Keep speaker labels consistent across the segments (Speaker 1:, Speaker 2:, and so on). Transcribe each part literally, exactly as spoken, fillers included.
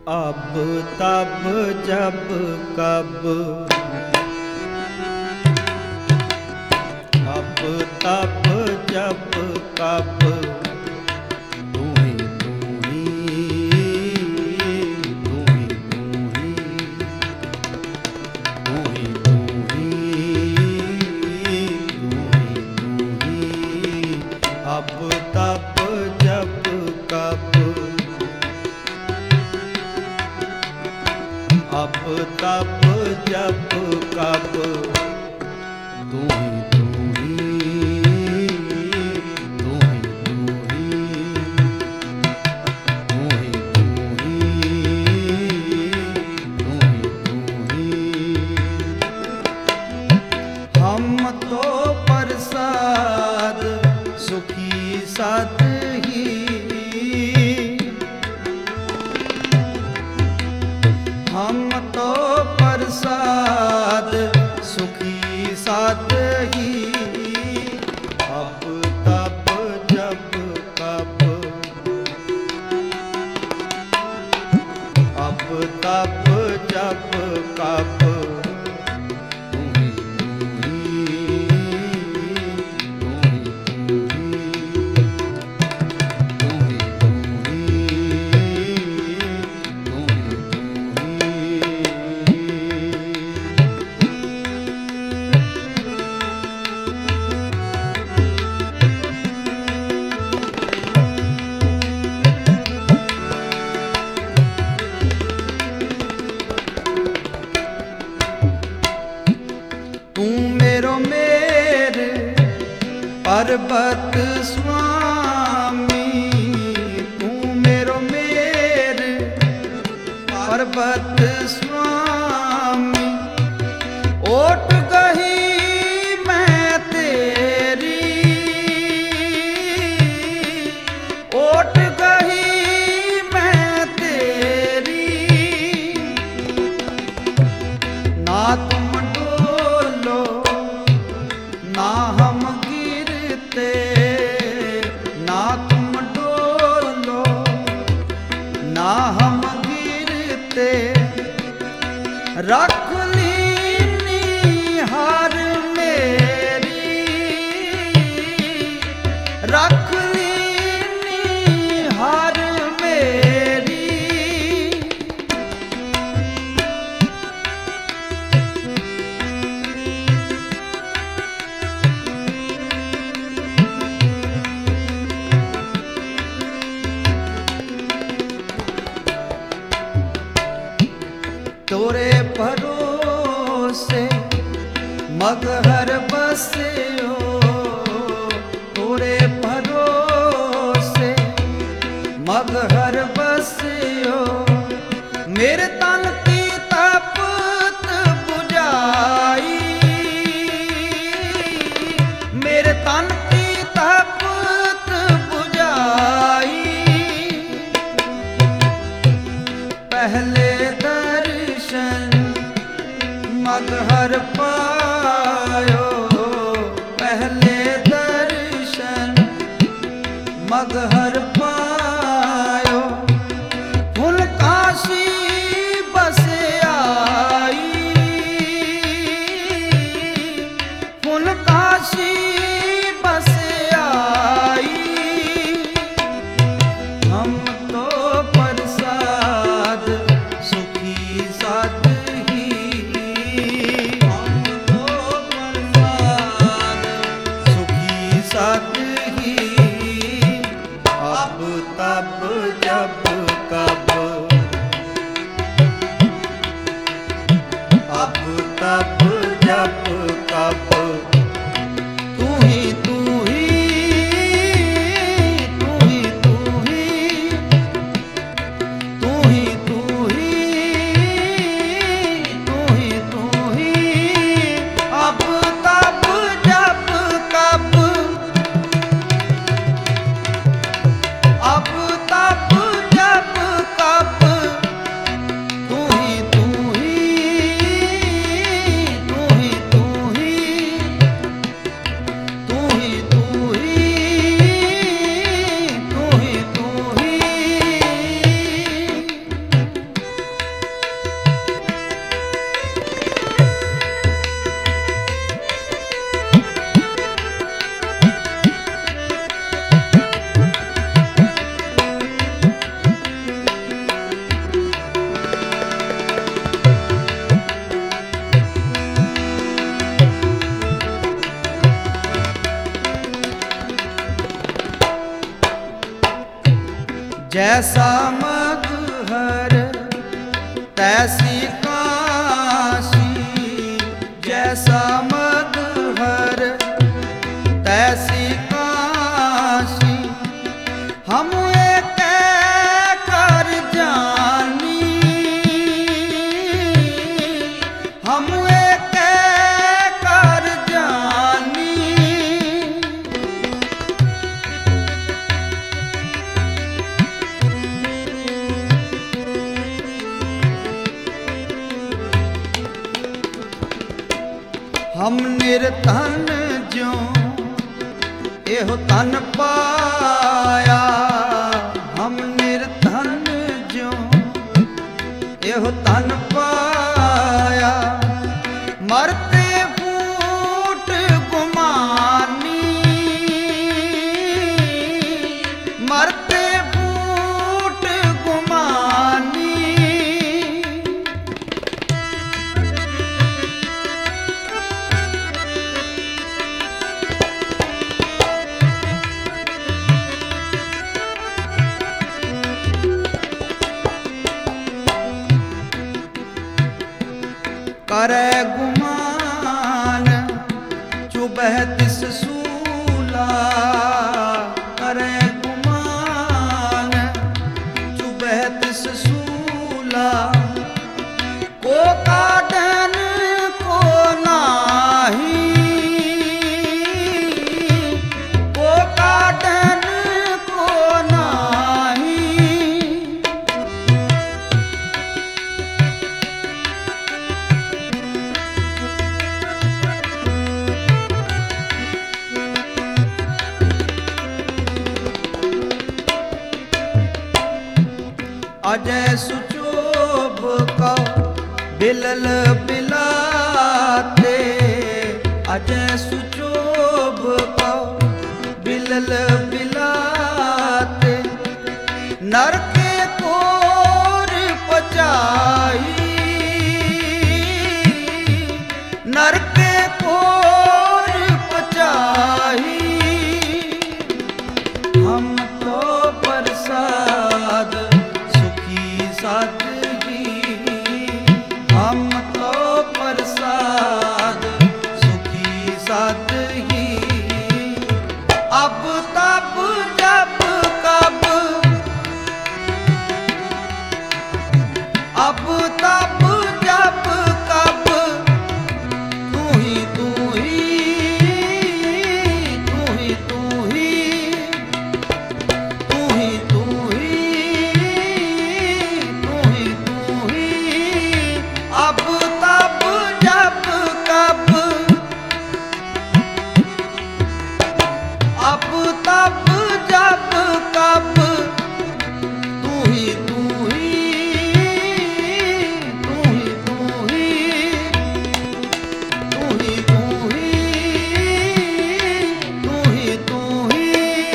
Speaker 1: अब तब जब कब, अब तब जब कब, तू ही तू ही, तू ही तू ही, तू ही तू ही, तू ही तू ही। अब तब जब कब, अब तब जब कब, तू ही तू ही, तू ही तू ही, तू ही तू ही, तू ही तू ही। हम तो प्रसाद सुखी साथ ही, हम तो प्रसाद सुखी साथ ही। अब तब जब कब, अब तब जब कब, तू ही तू ही, तू ही तू ही, तू ही तू ही, तू तू मेरो मेरे पर्वत स्वामी, तू मेरो मेरे पर्वत स्वामी। ओट गही मैं तेरी, ओट गही मैं तेरी, ना तुम डोलो ना हम गिरते, ना तुम डोलो ना हम गिरते। रख लीनी हार मेरी, रख लीनी हार मेरी। तोरे भरोसे मगहर बसियो, तोरे भरोसे मगहर बसियो। मेरे तन की तपत बुझाई, मेरे तन की तपत बुझाई। पहले दर्शन मगहर पायो, पहले दर्शन मगहर पायो। फुल काशी बस आई, फुल काशी बस आई। हम तो प्रसाद सुखी साथ ही, हम तो प्रसाद सुखी साथ ही। अब तब जब कब, अब तब जब कब, तू ही तू ही, तू ही तू ही, तू ही तू ही, तू ही तू ही। अब तब जब कब, अब तब जब जैसा मधुहर तैसी काशी, जैसा मधुहर तैसी काशी, हम एक कर जानी, हम एक कर जानी। हम निर्धन ज्यों एहो तन पाया, हम निर्धन ज्यों एहो तन पाया, मरते फूट गुमानी, मरते फूट गुमानी। करे गुमान चुबह तिस सूला, करे गुमान चुबह तिस सूला, को काटन को नाही, को काटन को नाही। अजय सुचोभ का बिलल बिलाते, अजय सुचोभ का बिलल बिलाते, नर के कोर पचाई, नर के कोर पचाई। हम तो प्रसाद सादगी, हम तो प्रसाद सुखी सादगी। अब तब जब कब, अब तब जब कब, तू ही तू ही, तू ही तू ही, तू ही तू ही, अब तब जब कब, अब तब जब कब, तू ही तू ही, तू ही तू ही, तू ही तू ही, तू ही तू ही।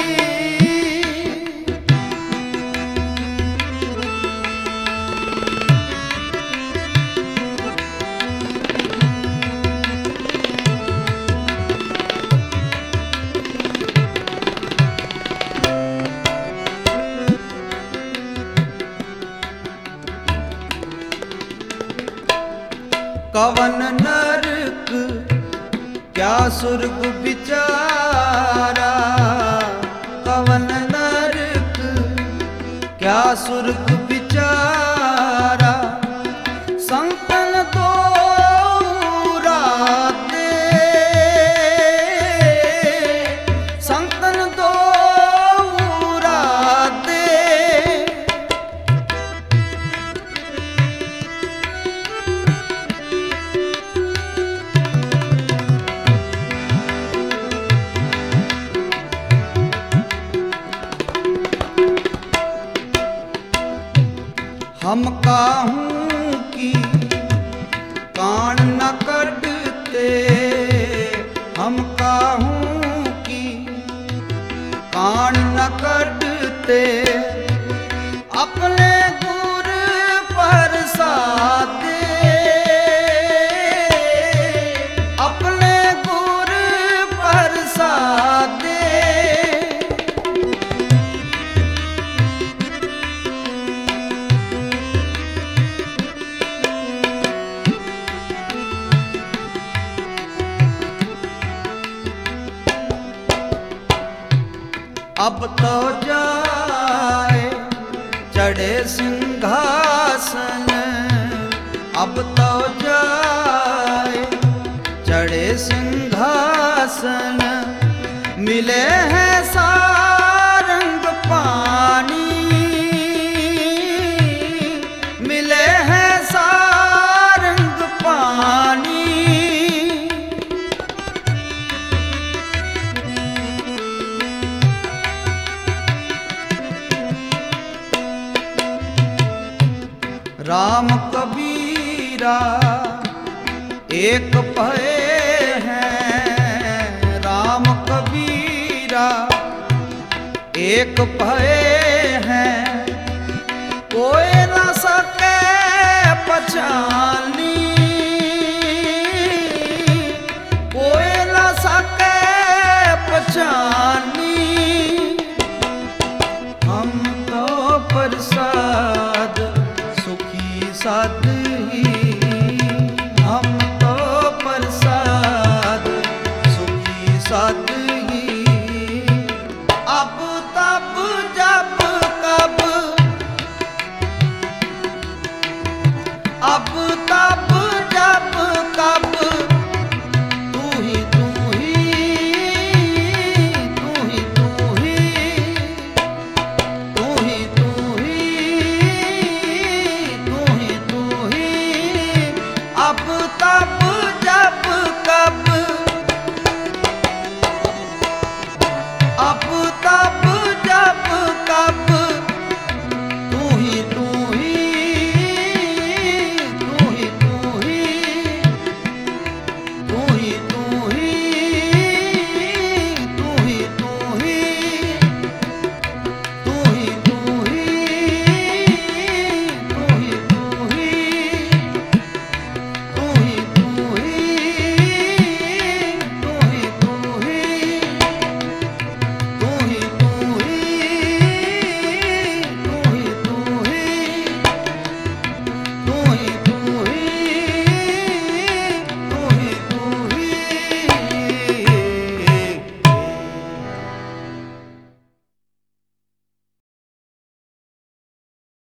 Speaker 1: कवन नरक क्या सुर्ग बिचारा, कवन नरक क्या सुर्ग बिचारा, संतन दो राते, संतन दो राते। हम काहूं की कान न करते, हम काहूं की कान न करते, अपने गुर प्रसादे, अपने गुर प्रसादे। चढ़े सिंहासन अब तो जाए, चढ़े सिंहासन मिले हैं सारंग पानी, मिले हैं सारंग पानी। राम कबीरा एक भये हैं, राम कबीरा एक भये हैं, कोई न सके पहचानी, कोई न सके पहचानी। हम तो प्रसाद सुखी साध